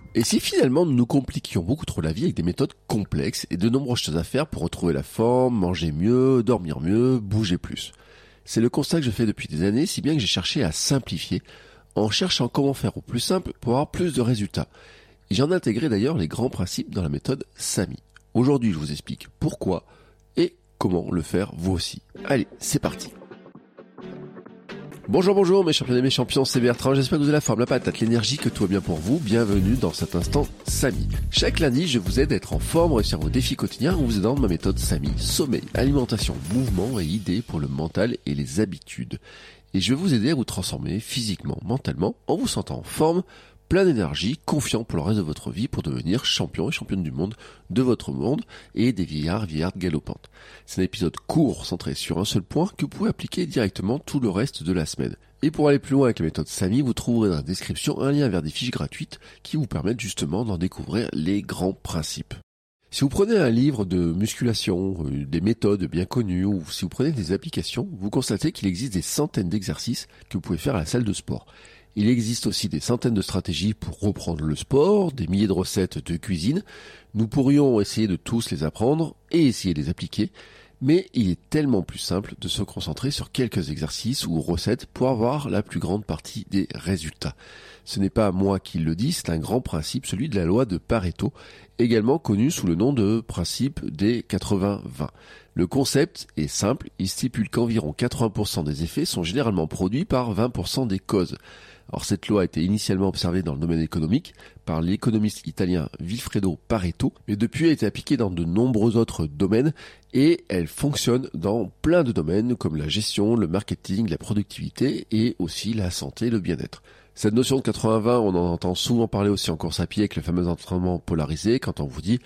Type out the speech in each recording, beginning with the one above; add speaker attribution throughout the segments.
Speaker 1: Et si finalement nous nous compliquions beaucoup trop la vie avec des méthodes complexes et de nombreuses choses à faire pour retrouver la forme, manger mieux, dormir mieux, bouger plus? C'est le constat que je fais depuis des années, si bien que j'ai cherché à simplifier en cherchant comment faire au plus simple pour avoir plus de résultats. Et j'en ai intégré d'ailleurs les grands principes dans la méthode SAMI. Aujourd'hui, je vous explique pourquoi et comment le faire vous aussi. Allez, c'est parti. Bonjour mes champions et mes champions, c'est Bertrand, j'espère que vous avez la forme, la patate, l'énergie, que tout va bien pour vous. Bienvenue dans cet instant SAMI. Chaque lundi, je vous aide à être en forme, réussir vos défis quotidiens en vous aidant de ma méthode SAMI, sommeil, alimentation, mouvement et idées pour le mental et les habitudes. Et je vais vous aider à vous transformer physiquement, mentalement, en vous sentant en forme, plein d'énergie, confiant pour le reste de votre vie pour devenir champion et championne du monde de votre monde et des vieillards galopantes. C'est un épisode court centré sur un seul point que vous pouvez appliquer directement tout le reste de la semaine. Et pour aller plus loin avec la méthode SAMI, vous trouverez dans la description un lien vers des fiches gratuites qui vous permettent justement d'en découvrir les grands principes. Si vous prenez un livre de musculation, des méthodes bien connues, ou si vous prenez des applications, vous constatez qu'il existe des centaines d'exercices que vous pouvez faire à la salle de sport. Il existe aussi des centaines de stratégies pour reprendre le sport, des milliers de recettes de cuisine. Nous pourrions essayer de tous les apprendre et essayer de les appliquer, mais il est tellement plus simple de se concentrer sur quelques exercices ou recettes pour avoir la plus grande partie des résultats. Ce n'est pas moi qui le dis, c'est un grand principe, celui de la loi de Pareto, également connu sous le nom de principe des 80-20. Le concept est simple, il stipule qu'environ 80% des effets sont généralement produits par 20% des causes. Alors cette loi a été initialement observée dans le domaine économique par l'économiste italien Vilfredo Pareto, mais depuis a été appliquée dans de nombreux autres domaines et elle fonctionne dans plein de domaines comme la gestion, le marketing, la productivité et aussi la santé, le bien-être. Cette notion de 80-20, on en entend souvent parler aussi en course à pied avec le fameux entraînement polarisé quand on vous dit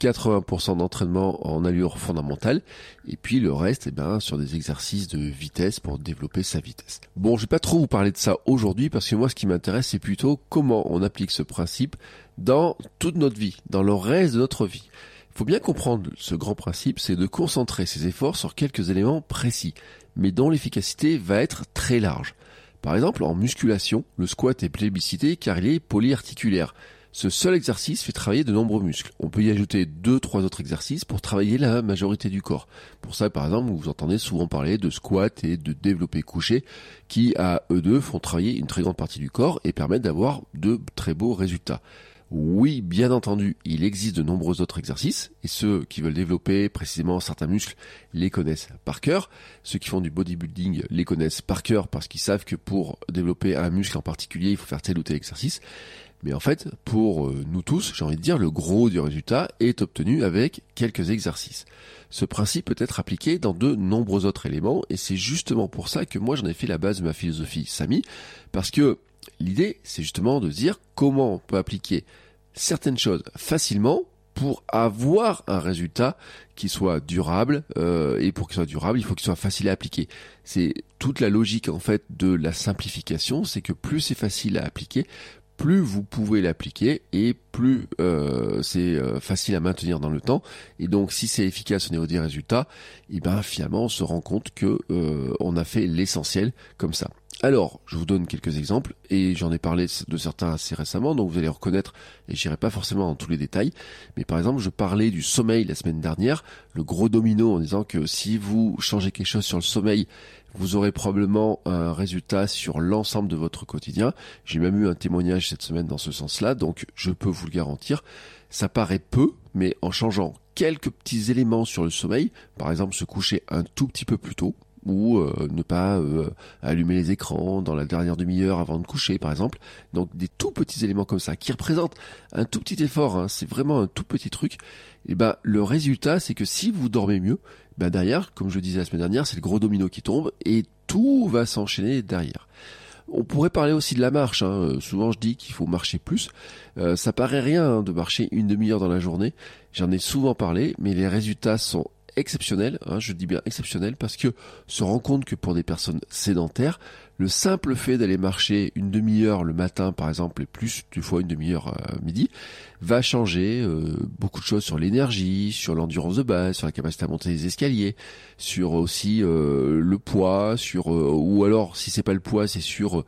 Speaker 1: 80% d'entraînement en allure fondamentale et puis le reste sur des exercices de vitesse pour développer sa vitesse. Bon, je vais pas trop vous parler de ça aujourd'hui parce que moi ce qui m'intéresse c'est plutôt comment on applique ce principe dans toute notre vie, dans le reste de notre vie. Il faut bien comprendre ce grand principe, c'est de concentrer ses efforts sur quelques éléments précis, mais dont l'efficacité va être très large. Par exemple, en musculation, le squat est plébiscité car il est polyarticulaire. Ce seul exercice fait travailler de nombreux muscles. On peut y ajouter 2-3 autres exercices pour travailler la majorité du corps. Pour ça, par exemple, vous entendez souvent parler de squat et de développé couché qui, à eux deux, font travailler une très grande partie du corps et permettent d'avoir de très beaux résultats. Oui, bien entendu, il existe de nombreux autres exercices et ceux qui veulent développer précisément certains muscles les connaissent par cœur. Ceux qui font du bodybuilding les connaissent par cœur parce qu'ils savent que pour développer un muscle en particulier, il faut faire tel ou tel exercice. Mais en fait, pour nous tous, j'ai envie de dire, le gros du résultat est obtenu avec quelques exercices. Ce principe peut être appliqué dans de nombreux autres éléments et c'est justement pour ça que moi j'en ai fait la base de ma philosophie SAMI, parce que l'idée c'est justement de dire comment on peut appliquer certaines choses facilement pour avoir un résultat qui soit durable et pour qu'il soit durable, il faut qu'il soit facile à appliquer. C'est toute la logique en fait de la simplification, c'est que plus c'est facile à appliquer, plus vous pouvez l'appliquer et plus c'est facile à maintenir dans le temps. Et donc si c'est efficace au niveau des résultats, et finalement on se rend compte que on a fait l'essentiel comme ça. Alors, je vous donne quelques exemples et j'en ai parlé de certains assez récemment, donc vous allez reconnaître et j'irai pas forcément dans tous les détails. Mais par exemple, je parlais du sommeil la semaine dernière, le gros domino en disant que si vous changez quelque chose sur le sommeil, vous aurez probablement un résultat sur l'ensemble de votre quotidien. J'ai même eu un témoignage cette semaine dans ce sens-là, donc je peux vous le garantir. Ça paraît peu, mais en changeant quelques petits éléments sur le sommeil, par exemple se coucher un tout petit peu plus tôt, ou ne pas allumer les écrans dans la dernière demi-heure avant de coucher par exemple. Donc des tout petits éléments comme ça qui représentent un tout petit effort, c'est vraiment un tout petit truc. Et le résultat c'est que si vous dormez mieux, derrière, comme je le disais la semaine dernière, c'est le gros domino qui tombe et tout va s'enchaîner derrière. On pourrait parler aussi de la marche, souvent je dis qu'il faut marcher plus. Ça paraît rien de marcher une demi-heure dans la journée, j'en ai souvent parlé, mais les résultats sont exceptionnel, je dis bien exceptionnel, parce que se rend compte que pour des personnes sédentaires, Le simple fait d'aller marcher une demi-heure le matin, par exemple, et plus des fois une demi-heure à midi, va changer beaucoup de choses sur l'énergie, sur l'endurance de base, sur la capacité à monter les escaliers, sur aussi le poids, sur ou alors si c'est pas le poids, c'est sur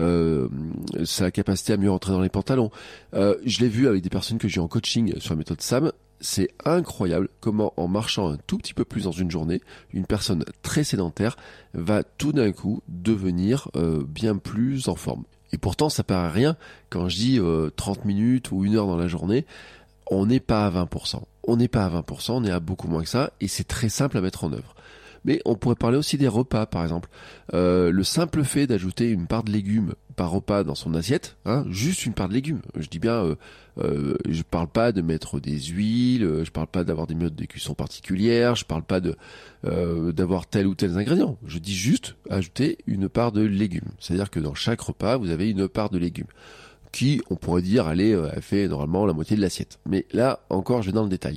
Speaker 1: sa capacité à mieux rentrer dans les pantalons. Je l'ai vu avec des personnes que j'ai en coaching sur la méthode SAM. C'est incroyable comment en marchant un tout petit peu plus dans une journée, une personne très sédentaire va tout d'un coup devenir bien plus en forme. Et pourtant ça paraît rien quand je dis 30 minutes ou 1 heure dans la journée, on n'est pas à 20%. On n'est pas à 20%, on est à beaucoup moins que ça et c'est très simple à mettre en œuvre. Mais on pourrait parler aussi des repas, par exemple. Le simple fait d'ajouter une part de légumes par repas dans son assiette, juste une part de légumes. Je dis bien, je parle pas de mettre des huiles, je parle pas d'avoir des méthodes de cuisson particulières, je parle pas d'avoir tel ou tel ingrédient. Je dis juste ajouter une part de légumes. C'est-à-dire que dans chaque repas, vous avez une part de légumes qui, on pourrait dire, elle fait normalement la moitié de l'assiette. Mais là, encore, je vais dans le détail.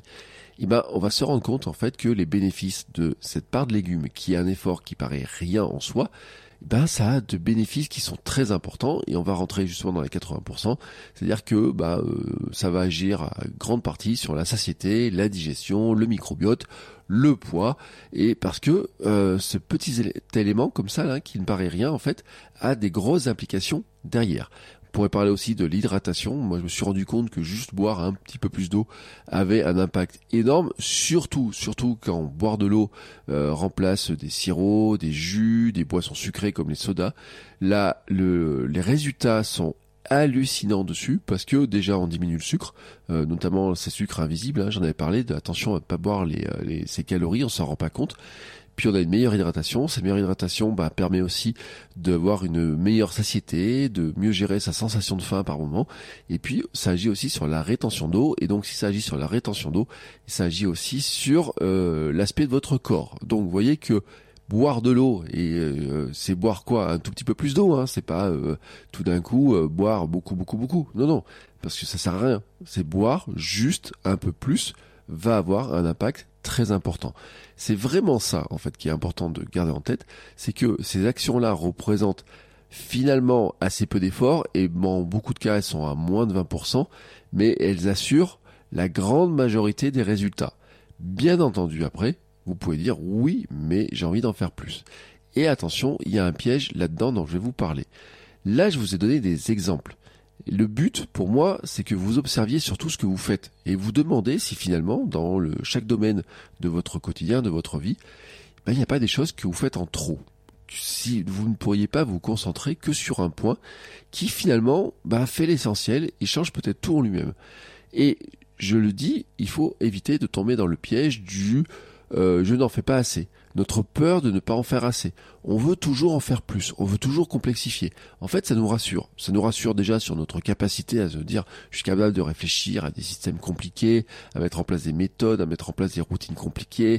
Speaker 1: On va se rendre compte en fait que les bénéfices de cette part de légumes, qui est un effort qui paraît rien en soi, ça a de bénéfices qui sont très importants et on va rentrer justement dans les 80%. C'est-à-dire que ça va agir à grande partie sur la satiété, la digestion, le microbiote, le poids, et parce que ce petit élément comme ça là, qui ne paraît rien en fait, a des grosses implications derrière. On pourrait parler aussi de l'hydratation. Moi, je me suis rendu compte que juste boire un petit peu plus d'eau avait un impact énorme, surtout quand boire de l'eau remplace des sirops, des jus, des boissons sucrées comme les sodas. Là, les résultats sont hallucinants dessus parce que déjà on diminue le sucre, notamment ces sucres invisibles. J'en avais parlé. Attention à ne pas boire ces calories, on s'en rend pas compte. Puis on a une meilleure hydratation. Cette meilleure hydratation permet aussi d'avoir une meilleure satiété, de mieux gérer sa sensation de faim par moment. Et puis ça agit aussi sur la rétention d'eau. Et donc si ça agit sur la rétention d'eau, ça agit aussi sur l'aspect de votre corps. Donc vous voyez que boire de l'eau, et c'est boire quoi? Un tout petit peu plus d'eau. C'est pas tout d'un coup boire beaucoup. Non, parce que ça sert à rien. C'est boire juste un peu plus va avoir un impact très important. C'est vraiment ça, en fait, qui est important de garder en tête, c'est que ces actions-là représentent finalement assez peu d'efforts, et dans beaucoup de cas, elles sont à moins de 20%, mais elles assurent la grande majorité des résultats. Bien entendu, après, vous pouvez dire, oui, mais j'ai envie d'en faire plus. Et attention, il y a un piège là-dedans dont je vais vous parler. Là, je vous ai donné des exemples. Le but, pour moi, c'est que vous observiez surtout ce que vous faites et vous demandez si finalement, dans chaque domaine de votre quotidien, de votre vie, il n'y a pas des choses que vous faites en trop. Si vous ne pourriez pas vous concentrer que sur un point qui finalement fait l'essentiel et change peut-être tout en lui-même. Et je le dis, il faut éviter de tomber dans le piège du je n'en fais pas assez. Notre peur de ne pas en faire assez. On veut toujours en faire plus, on veut toujours complexifier. En fait, ça nous rassure. Ça nous rassure déjà sur notre capacité à se dire je suis capable de réfléchir à des systèmes compliqués, à mettre en place des méthodes, à mettre en place des routines compliquées,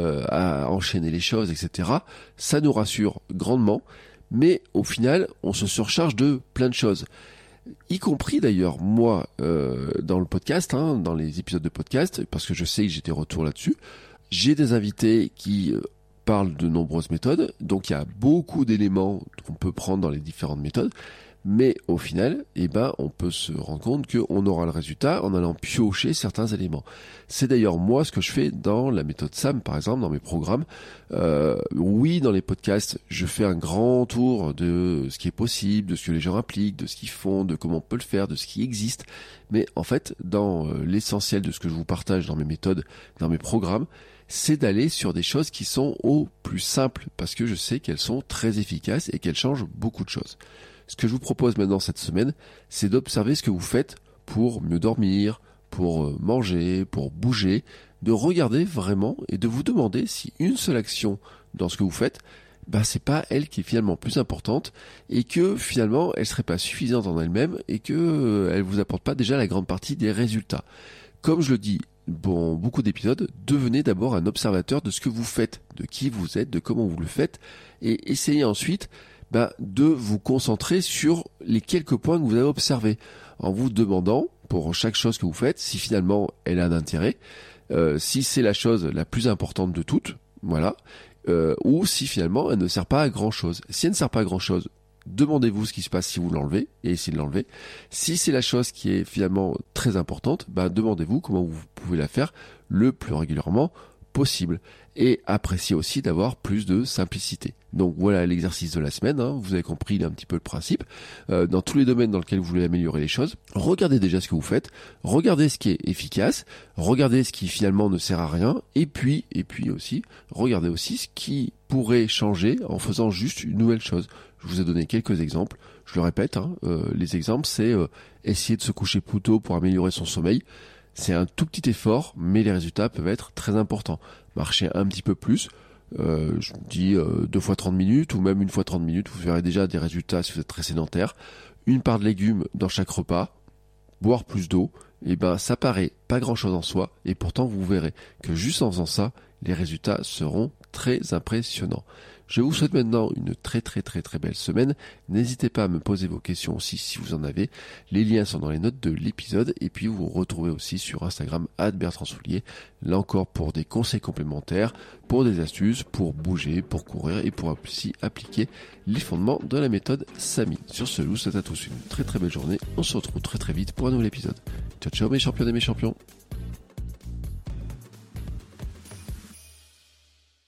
Speaker 1: à enchaîner les choses, etc. Ça nous rassure grandement, mais au final, on se surcharge de plein de choses. Y compris d'ailleurs moi dans le podcast, dans les épisodes de podcast, parce que je sais que j'ai des retours là-dessus. J'ai des invités qui parlent de nombreuses méthodes, donc il y a beaucoup d'éléments qu'on peut prendre dans les différentes méthodes, mais au final, on peut se rendre compte qu'on aura le résultat en allant piocher certains éléments. C'est d'ailleurs moi ce que je fais dans la méthode SAM, par exemple, dans mes programmes. Oui, dans les podcasts, je fais un grand tour de ce qui est possible, de ce que les gens appliquent, de ce qu'ils font, de comment on peut le faire, de ce qui existe. Mais en fait, dans l'essentiel de ce que je vous partage dans mes méthodes, dans mes programmes, c'est d'aller sur des choses qui sont au plus simples, parce que je sais qu'elles sont très efficaces et qu'elles changent beaucoup de choses. Ce que je vous propose maintenant cette semaine, c'est d'observer ce que vous faites pour mieux dormir, pour manger, pour bouger, de regarder vraiment et de vous demander si une seule action dans ce que vous faites, c'est pas elle qui est finalement plus importante et que finalement elle serait pas suffisante en elle-même et que elle vous apporte pas déjà la grande partie des résultats. Comme je le dis dans beaucoup d'épisodes, devenez d'abord un observateur de ce que vous faites, de qui vous êtes, de comment vous le faites et essayez ensuite de vous concentrer sur les quelques points que vous avez observés en vous demandant pour chaque chose que vous faites si finalement elle a un intérêt, si c'est la chose la plus importante de toutes, voilà, ou si finalement elle ne sert pas à grand chose. Si elle ne sert pas à grand chose, demandez-vous ce qui se passe si vous l'enlevez et essayez de l'enlever. Si c'est la chose qui est finalement très importante, demandez-vous comment vous pouvez la faire le plus régulièrement possible. Et appréciez aussi d'avoir plus de simplicité. Donc voilà l'exercice de la semaine, vous avez compris un petit peu le principe. Dans tous les domaines dans lesquels vous voulez améliorer les choses, regardez déjà ce que vous faites, regardez ce qui est efficace, regardez ce qui finalement ne sert à rien, et puis aussi, regardez aussi ce qui pourrait changer en faisant juste une nouvelle chose. Je vous ai donné quelques exemples, je le répète, les exemples c'est essayer de se coucher plus tôt pour améliorer son sommeil. C'est un tout petit effort, mais les résultats peuvent être très importants. Marcher un petit peu plus, je dis 2 fois 30 minutes ou même 1 fois 30 minutes, vous verrez déjà des résultats si vous êtes très sédentaire. Une part de légumes dans chaque repas, boire plus d'eau, ça paraît pas grand chose en soi, et pourtant vous verrez que juste en faisant ça, les résultats seront très impressionnants. Je vous souhaite maintenant une très belle semaine. N'hésitez pas à me poser vos questions aussi si vous en avez. Les liens sont dans les notes de l'épisode et puis vous retrouvez aussi sur Instagram @BertrandSoulier. Là encore pour des conseils complémentaires, pour des astuces, pour bouger, pour courir et pour aussi appliquer les fondements de la méthode SAMI. Sur ce, je vous souhaite à tous une très belle journée. On se retrouve très vite pour un nouvel épisode. Ciao mes champions et mes champions.